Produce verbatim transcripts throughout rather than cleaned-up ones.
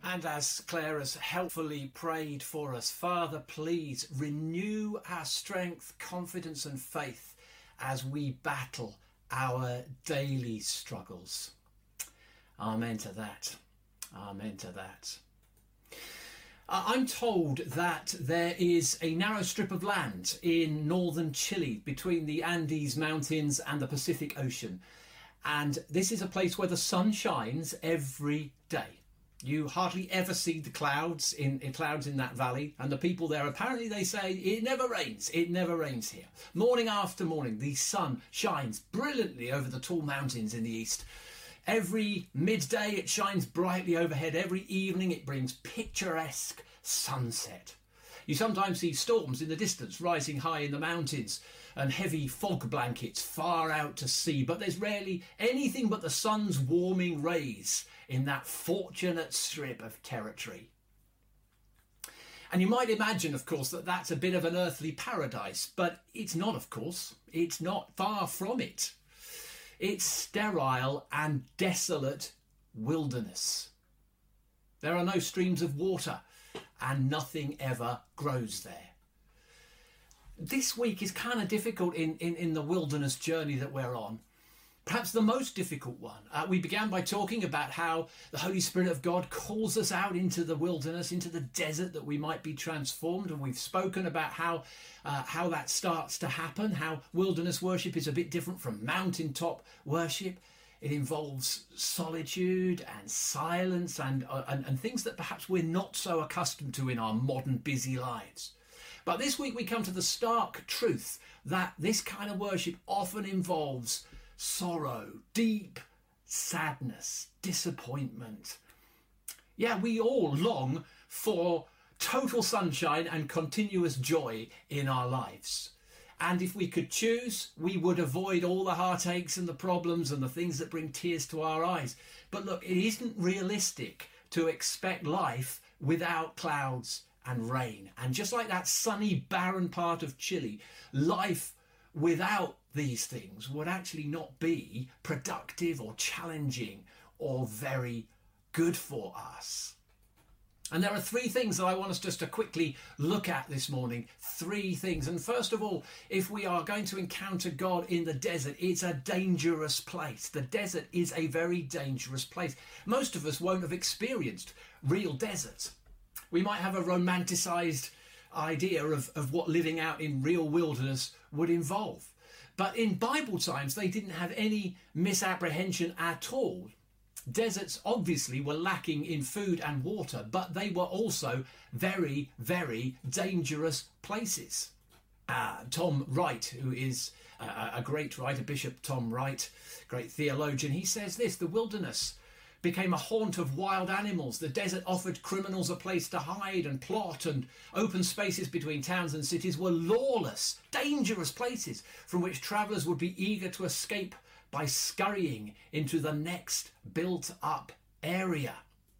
And as Claire has helpfully prayed for us, Father, please renew our strength, confidence and faith as we battle our daily struggles. Amen to that. Amen to that. I'm told that there is a narrow strip of land in northern Chile between the Andes Mountains and the Pacific Ocean. And this is a place where the sun shines every day. You hardly ever see the clouds in, in clouds in that valley, and the people there, apparently they say it never rains. It never rains here. Morning after morning, the sun shines brilliantly over the tall mountains in the east. Every midday it shines brightly overhead. Every evening it brings picturesque sunset. You sometimes see storms in the distance rising high in the mountains and heavy fog blankets far out to sea, but there's rarely anything but the sun's warming rays in that fortunate strip of territory. And you might imagine, of course, that that's a bit of an earthly paradise, but it's not, of course. It's not, far from it. It's sterile and desolate wilderness. There are no streams of water, and nothing ever grows there. This week is kind of difficult in, in, in the wilderness journey that we're on. Perhaps the most difficult one. Uh, we began by talking about how the Holy Spirit of God calls us out into the wilderness, into the desert, that we might be transformed. And we've spoken about how uh, how that starts to happen, how wilderness worship is a bit different from mountaintop worship. It involves solitude and silence and, uh, and, and things that perhaps we're not so accustomed to in our modern busy lives. But this week we come to the stark truth that this kind of worship often involves sorrow, deep sadness, disappointment. Yeah, we all long for total sunshine and continuous joy in our lives. And if we could choose, we would avoid all the heartaches and the problems and the things that bring tears to our eyes. But look, it isn't realistic to expect life without clouds and rain. And just like that sunny, barren part of Chile, life without these things would actually not be productive or challenging or very good for us. And there are three things that I want us just to quickly look at this morning. Three things. And first of all, if we are going to encounter God in the desert, it's a dangerous place. The desert is a very dangerous place. Most of us won't have experienced real desert. We might have a romanticized idea of, of what living out in real wilderness would involve. But in Bible times, they didn't have any misapprehension at all. Deserts obviously were lacking in food and water, but they were also very, very dangerous places. Uh, Tom Wright, who is a, a great writer, Bishop Tom Wright, great theologian, he says this: the wilderness became a haunt of wild animals. The desert offered criminals a place to hide and plot, and open spaces between towns and cities were lawless, dangerous places from which travellers would be eager to escape by scurrying into the next built-up area.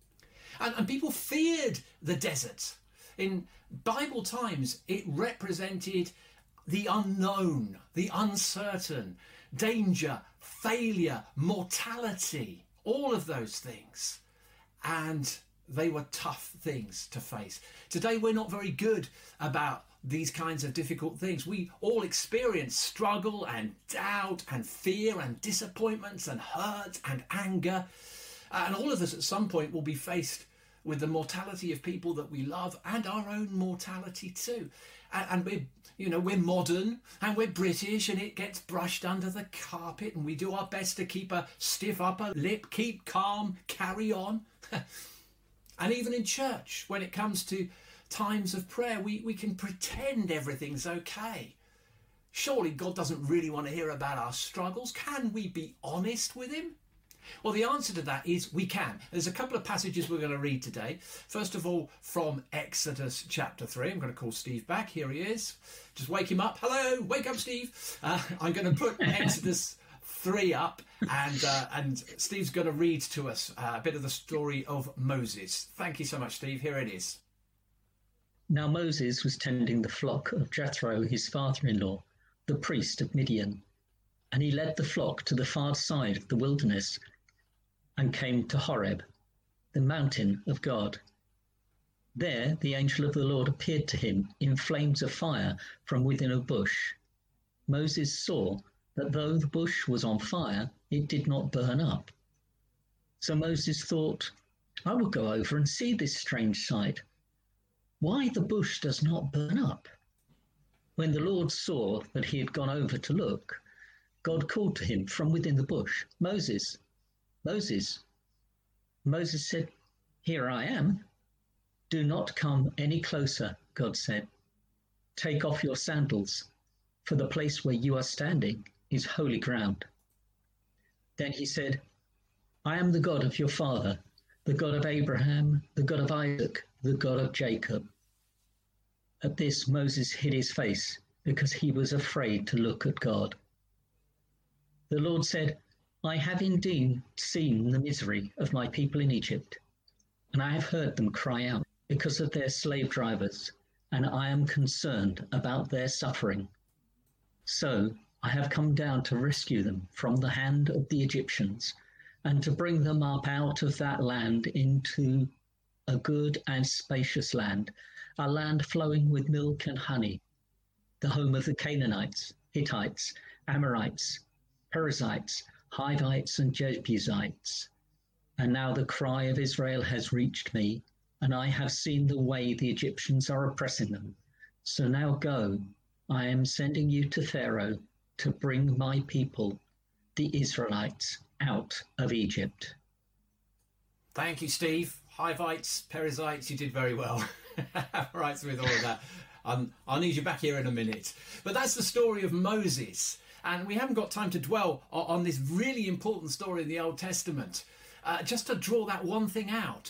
And, and people feared the desert. In Bible times, it represented the unknown, the uncertain, danger, failure, mortality, all of those things. And they were tough things to face. Today, we're not very good about these kinds of difficult things. We all experience struggle and doubt and fear and disappointments and hurt and anger. And all of us at some point will be faced with the mortality of people that we love and our own mortality too. And, and we're, you know, we're modern and we're British, and it gets brushed under the carpet, and we do our best to keep a stiff upper lip, keep calm, carry on. And even in church, when it comes to times of prayer, we, we can pretend everything's okay. Surely God doesn't really want to hear about our struggles. Can we be honest with him? Well, the answer to that is we can. There's a couple of passages we're going to read today. First of all, from Exodus chapter three. I'm going to call Steve back. Here he is. Just wake him up. Hello, wake up, Steve. Uh, I'm going to put Exodus three up, and uh, and Steve's going to read to us uh, a bit of the story of Moses. Thank you so much, Steve. Here it is. Now Moses was tending the flock of Jethro, his father-in-law, the priest of Midian, and he led the flock to the far side of the wilderness and came to Horeb, the mountain of God. There the angel of the Lord appeared to him in flames of fire from within a bush. Moses saw that though the bush was on fire, it did not burn up. So Moses thought, I will go over and see this strange sight, why the bush does not burn up. When the Lord saw that he had gone over to look, God called to him from within the bush, Moses, Moses. Moses said, Here I am. Do not come any closer, God said. Take off your sandals, for the place where you are standing is holy ground. Then he said, I am the God of your father, the God of Abraham, the God of Isaac, the God of Jacob. At this, Moses hid his face because he was afraid to look at God. The Lord said, I have indeed seen the misery of my people in Egypt, and I have heard them cry out because of their slave drivers, and I am concerned about their suffering. So I have come down to rescue them from the hand of the Egyptians, and to bring them up out of that land into a good and spacious land, a land flowing with milk and honey, the home of the Canaanites, Hittites, Amorites, Perizzites, Hivites, and Jebusites. And now the cry of Israel has reached me, and I have seen the way the Egyptians are oppressing them. So now go, I am sending you to Pharaoh to bring my people, the Israelites, out of Egypt. Thank you, Steve. Hivites, Perizzites, you did very well. Right with all of that. Um, I'll need you back here in a minute. But that's the story of Moses. And we haven't got time to dwell on, on this really important story in the Old Testament. Uh, just to draw that one thing out.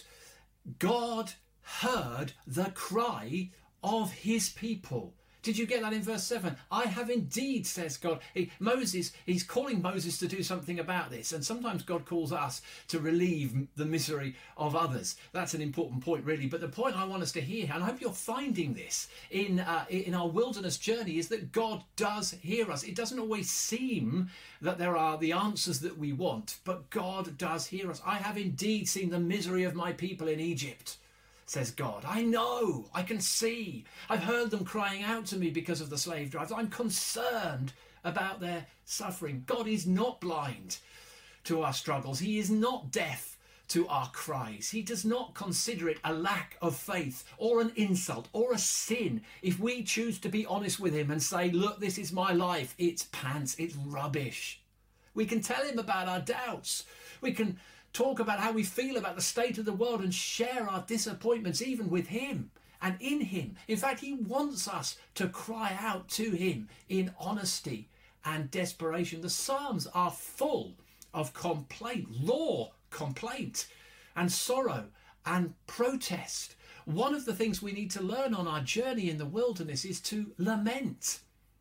God heard the cry of his people. Did you get that in verse seven? I have indeed, says God. He, Moses, he's calling Moses to do something about this. And sometimes God calls us to relieve the misery of others. That's an important point, really. But the point I want us to hear, and I hope you're finding this in, uh, in our wilderness journey, is that God does hear us. It doesn't always seem that there are the answers that we want, but God does hear us. I have indeed seen the misery of my people in Egypt, says God. I know, I can see. I've heard them crying out to me because of the slave drives. I'm concerned about their suffering. God is not blind to our struggles. He is not deaf to our cries. He does not consider it a lack of faith or an insult or a sin if we choose to be honest with him and say, look, this is my life. It's pants. It's rubbish. We can tell him about our doubts. We can talk about how we feel about the state of the world and share our disappointments even with him and in him. In fact, he wants us to cry out to him in honesty and desperation. The Psalms are full of complaint, raw complaint and sorrow and protest. One of the things we need to learn on our journey in the wilderness is to lament.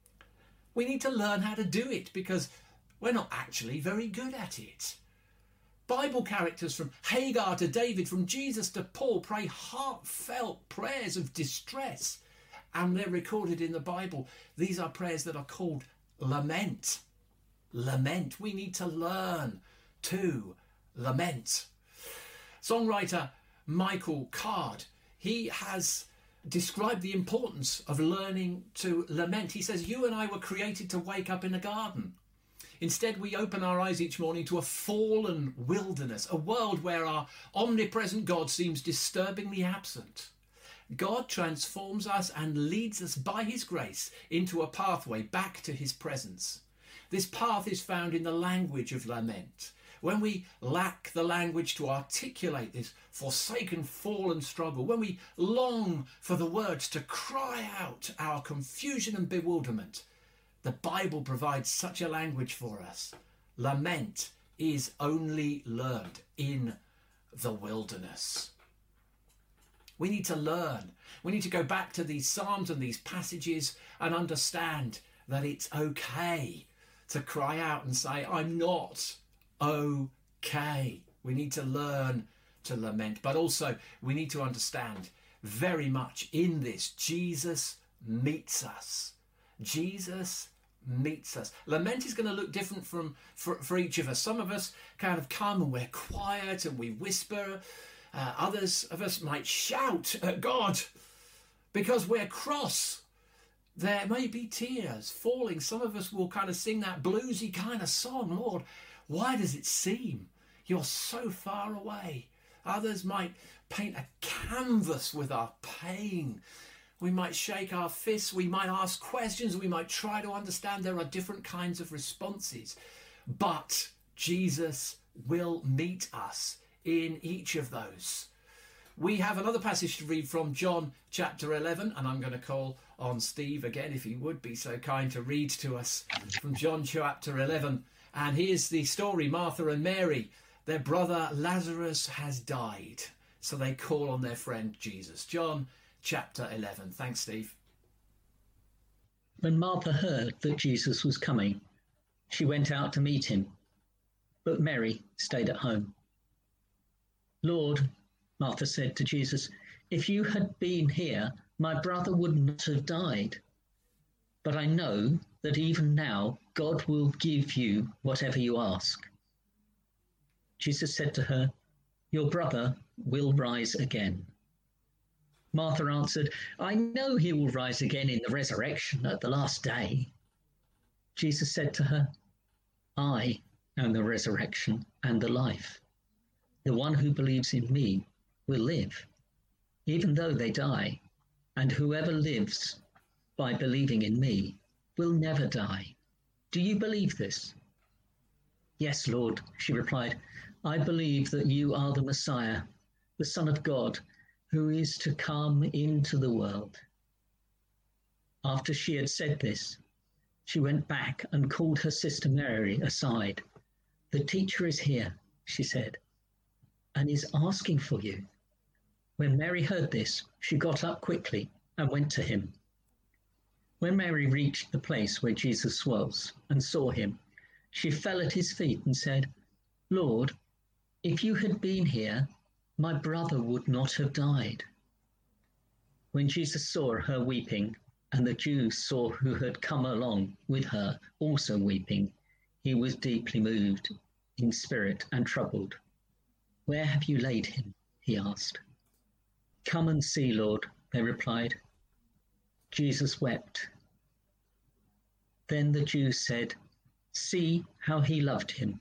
We need to learn how to do it because we're not actually very good at it. Bible characters from Hagar to David, from Jesus to Paul, pray heartfelt prayers of distress. And they're recorded in the Bible. These are prayers that are called lament. Lament. We need to learn to lament. Songwriter Michael Card, he has described the importance of learning to lament. He says, you and I were created to wake up in a garden. Instead, we open our eyes each morning to a fallen wilderness, a world where our omnipresent God seems disturbingly absent. God transforms us and leads us by his grace into a pathway back to his presence. This path is found in the language of lament. When we lack the language to articulate this forsaken, fallen struggle, when we long for the words to cry out our confusion and bewilderment, the Bible provides such a language for us. Lament is only learned in the wilderness. We need to learn. We need to go back to these Psalms and these passages and understand that it's okay to cry out and say, I'm not okay. We need to learn to lament. But also we need to understand very much in this, Jesus meets us. Jesus meets us. Lament is going to look different from for, for each of us. Some of us kind of come and we're quiet and we whisper Uh, others of us might shout at God because we're cross. There may be tears falling. Some of us will kind of sing that bluesy kind of song. Lord, why does it seem you're so far away? Others might paint a canvas with our pain. We might shake our fists. We might ask questions. We might try to understand. There are different kinds of responses. But Jesus will meet us in each of those. We have another passage to read from John chapter eleven, and I'm going to call on Steve again, if he would be so kind to read to us from John chapter eleven. And here's the story. Martha and Mary, their brother Lazarus has died, so they call on their friend Jesus. John chapter eleven. Thanks, Steve. When Martha heard that Jesus was coming, she went out to meet him, but Mary stayed at home. Lord, Martha said to Jesus, if you had been here, my brother would not have died. But I know that even now God will give you whatever you ask. Jesus said to her, your brother will rise again. Martha answered, I know he will rise again in the resurrection at the last day. Jesus said to her, I am the resurrection and the life. The one who believes in me will live, even though they die, and whoever lives by believing in me will never die. Do you believe this? Yes, Lord, she replied. I believe that you are the Messiah, the Son of God, who is to come into the world. After she had said this, she went back and called her sister Mary aside. The teacher is here, she said, and is asking for you. When Mary heard this, she got up quickly and went to him. When Mary reached the place where Jesus was and saw him, she fell at his feet and said, Lord, if you had been here, my brother would not have died. When Jesus saw her weeping, and the Jews saw who had come along with her also weeping, he was deeply moved in spirit and troubled. Where have you laid him? He asked. Come and see, Lord, they replied. Jesus wept. Then the Jews said, see how he loved him.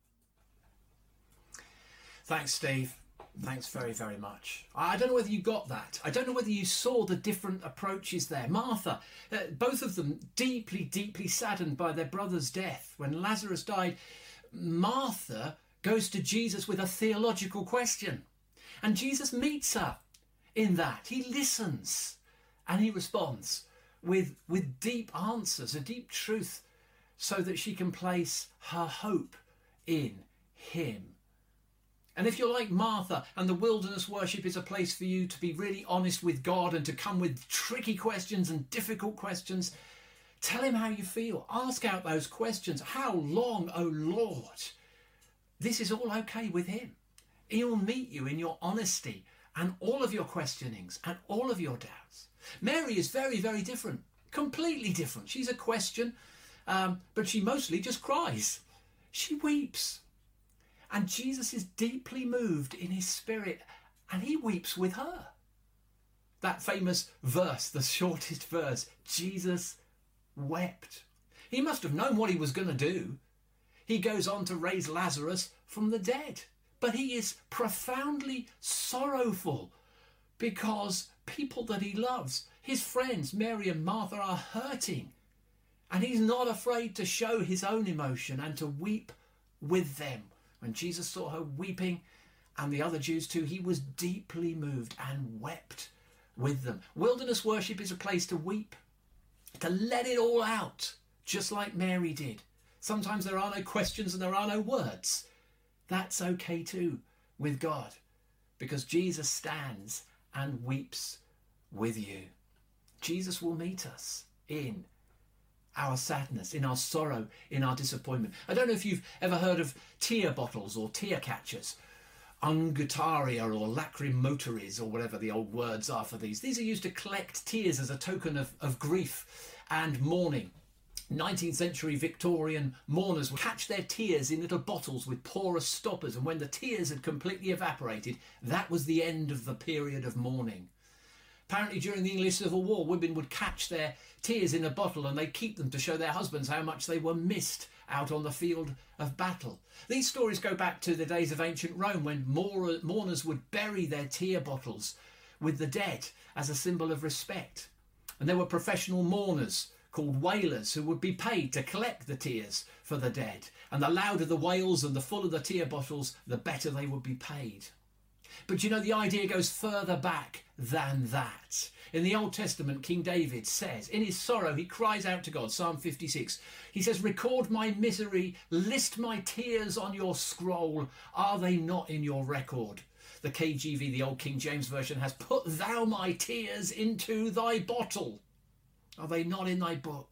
Thanks, Steve. Thanks very, very much. I don't know whether you got that. I don't know whether you saw the different approaches there. Martha, uh, both of them deeply, deeply saddened by their brother's death. When Lazarus died, Martha goes to Jesus with a theological question. And Jesus meets her in that. He listens and he responds with, with deep answers, a deep truth, so that she can place her hope in him. And if you're like Martha and the wilderness worship is a place for you to be really honest with God and to come with tricky questions and difficult questions, tell him how you feel. Ask out those questions. How long, oh Lord? This is all okay with him. He'll meet you in your honesty and all of your questionings and all of your doubts. Mary is very, very different, completely different. She's a question, um, but she mostly just cries. She weeps. And Jesus is deeply moved in his spirit, and he weeps with her. That famous verse, the shortest verse, Jesus wept. He must have known what he was going to do. He goes on to raise Lazarus from the dead. But he is profoundly sorrowful because people that he loves, his friends, Mary and Martha, are hurting. And he's not afraid to show his own emotion and to weep with them. When Jesus saw her weeping, and the other Jews too, he was deeply moved and wept with them. Wilderness worship is a place to weep, to let it all out, just like Mary did. Sometimes there are no questions and there are no words. That's okay too with God, because Jesus stands and weeps with you. Jesus will meet us in our sadness, in our sorrow, in our disappointment. I don't know if you've ever heard of tear bottles or tear catchers, ungutaria or lacrimotories or whatever the old words are for these. These are used to collect tears as a token of, of grief and mourning. nineteenth century Victorian mourners would catch their tears in little bottles with porous stoppers, and when the tears had completely evaporated, that was the end of the period of mourning. Apparently during the English Civil War, women would catch their tears in a bottle and they'd keep them to show their husbands how much they were missed out on the field of battle. These stories go back to the days of ancient Rome, when mourners would bury their tear bottles with the dead as a symbol of respect. And there were professional mourners called wailers who would be paid to collect the tears for the dead. And the louder the wails and the fuller the tear bottles, the better they would be paid. But you know, the idea goes further back than that. In the Old Testament, King David says, in his sorrow, he cries out to God, Psalm fifty-six. He says, record my misery, list my tears on your scroll. Are they not in your record? The K J V, the Old King James Version, has put thou my tears into thy bottle. Are they not in thy book?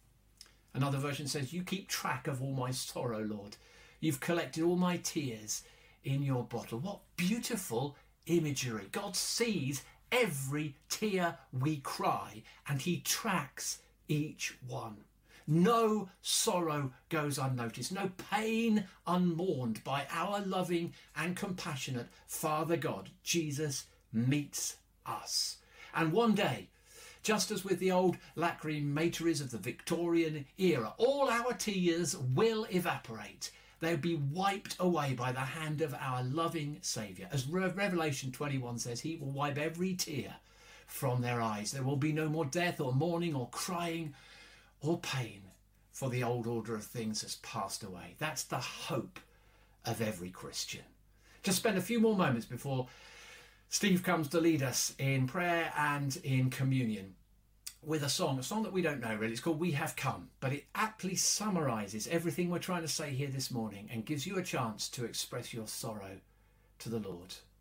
Another version says, you keep track of all my sorrow, Lord. You've collected all my tears in your bottle. What beautiful imagery. God sees every tear we cry and he tracks each one. No sorrow goes unnoticed, no pain unmourned by our loving and compassionate Father God. Jesus meets us. And one day, just as with the old lacrimatories of the Victorian era, all our tears will evaporate. They'll be wiped away by the hand of our loving Saviour. As Re- Revelation twenty-one says, he will wipe every tear from their eyes. There will be no more death or mourning or crying or pain, for the old order of things has passed away. That's the hope of every Christian. Just spend a few more moments before Steve comes to lead us in prayer and in communion with a song, a song that we don't know really. It's called We Have Come, but it aptly summarises everything we're trying to say here this morning and gives you a chance to express your sorrow to the Lord.